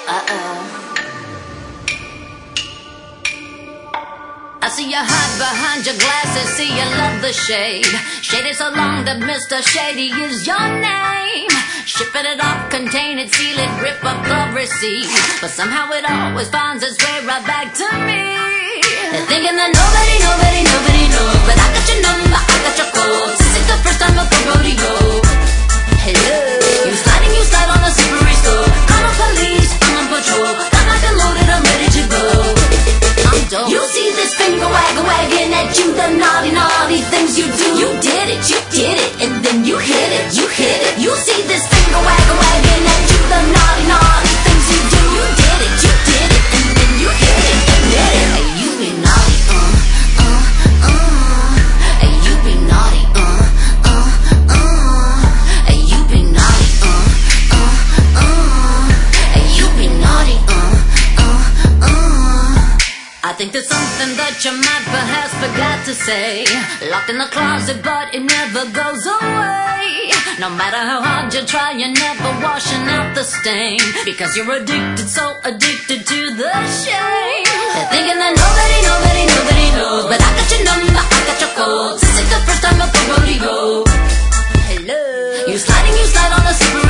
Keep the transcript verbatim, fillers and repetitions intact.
Uh-oh. I see you hide behind your glasses, see you love the shade. Shaded so long that Mister Shady is your name. Shipping it off, contain it, seal it, rip up the receipt. But somehow it always finds its way right back to me. They're thinking that nobody, nobody, nobody knows, but I got your number, I got your code. This ain't the first time of the rodeo. Hello. You sliding, you slide on a slippery slope. I'm a police, I'm on patrol. Got my gun loaded, I'm ready to go. I'm dope. You see this finger wag wagging at you, the naughty, naughty things you do. You did it, you did it, and then you hit it, you hit it. You see this finger wag wagging at you, the naughty, naughty things you do. You did it, you did it, and then you hit it, and hit it. Hey, you be naughty, uh, uh, uh. Hey, you be naughty, uh, uh, uh. Hey, you be naughty, uh, uh, uh. Hey, you be naughty, uh, uh, uh. I think there's something that you might perhaps forgot to say. Locked in the closet, but it never goes away. No matter how hard you try, you're never washing out the stain. Because you're addicted, so addicted to the shame. They're thinking that nobody, nobody, nobody knows, but I got your number, I got your code. This ain't the first time of the rodeo. Hello. You sliding, you slide on a slippery